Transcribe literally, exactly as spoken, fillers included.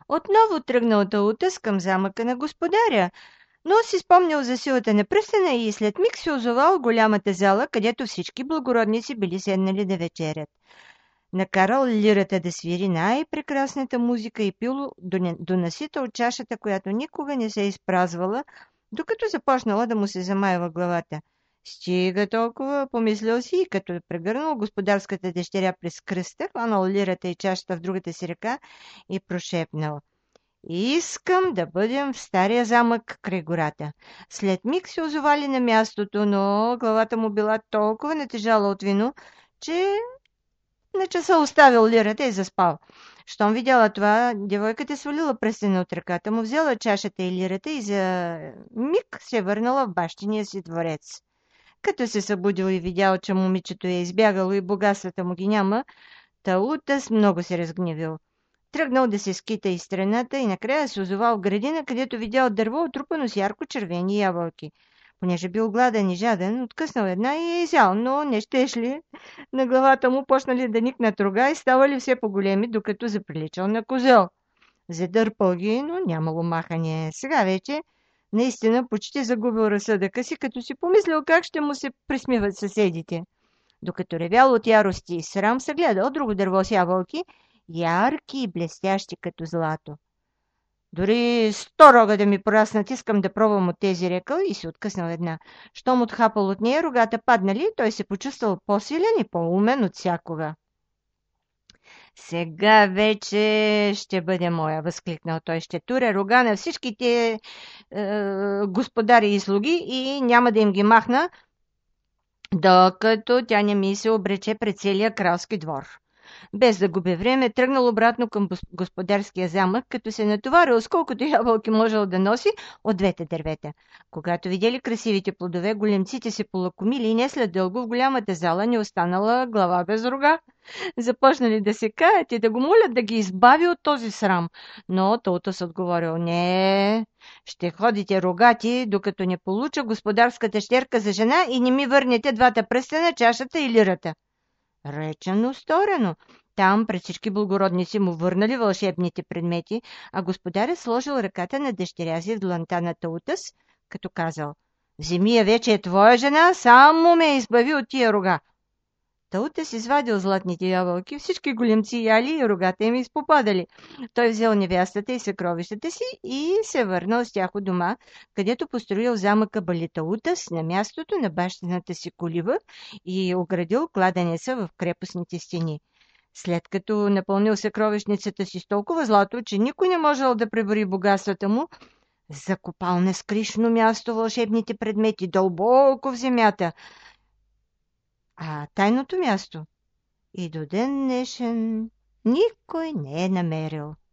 Отново тръгнал Таутъс към замъка на господаря, но си спомнял за силата на пръстена и след миг се озовал в голямата зала, където всички благородници били седнали да вечерят. Накарал лирата да свири най-прекрасната музика и пил донасита от чашата, която никога не се е изпразвала, докато започнала да му се замайва главата. Стига толкова, помислил си и като прегърнал господарската дъщеря през кръста, хванал лирата и чашата в другата си ръка и прошепнал: Искам да бъдем в стария замък край гората. След миг се озовали на мястото, но главата му била толкова натежала от вино, че на часа оставил лирата и заспал. Щом видяла това, девойката свалила пръстена от ръката му, взела чашата и лирата и за миг се върнала в бащиния си дворец. Като се събудил и видял, че момичето е избягало и богатствата му ги няма, Таутъс много се разгневил. Тръгнал да се скита из страната и накрая се озовал в градина, където видял дърво, отрупано с ярко-червени ябълки. Понеже бил гладен и жаден, откъснал една и е изял, но не щеш ли? На главата му почнали да никнат рога и ставали все по-големи, докато заприличал на козел. Задърпал ги, но нямало махане. Сега вече наистина почти загубил разсъдъка си, като си помислил как ще му се присмиват съседите. Докато ревял от ярости и срам, се гледал друго дърво с ябълки, ярки и блестящи като злато. Дори сто рога да ми пораснат, искам да пробвам от тези, рекал и си откъснал една. Щом отхапал от нея, рогата паднали, той се почувствал по-силен и по-умен от всякога. Сега вече ще бъде моя, възкликнал той. Ще туря рога на всичките е, господари и слуги и няма да им ги махна, докато тя не ми се обрече пред целия кралски двор. Без да губи време, тръгнал обратно към господарския замък, като се натоварил с колкото ябълки можел да носи от двете дървета. Когато видели красивите плодове, големците се полакомили и не след дълго в голямата зала не останала глава без рога. Започнали да се каят и да го молят да ги избави от този срам. Но Таутъс отговорил: не, ще ходите рогати, докато не получа господарската щерка за жена и не ми върнете двата пръстена, чашата и лирата. Речено, сторено. Там пред всички благородници му върнали вълшебните предмети, а господарят сложил ръката на дъщеря си в дланта на Таутъс, като казал: вземи я, вече е твоя жена, само ме избави от тия рога. Таутъс извадил златните ябълки, всички големци яли и рогата им изпопадали. Той взел невястата и съкровищата си и се върнал с тях у дома, където построил замъка Балитаутъс на мястото на бащината си колиба и оградил кладенеца в крепостните стени. След като напълнил съкровищницата си с толкова злато, че никой не можел да пребори богатствата му, закопал на скришно място вълшебните предмети дълбоко в земята, а тайното място и до ден днешен никой не е намерил.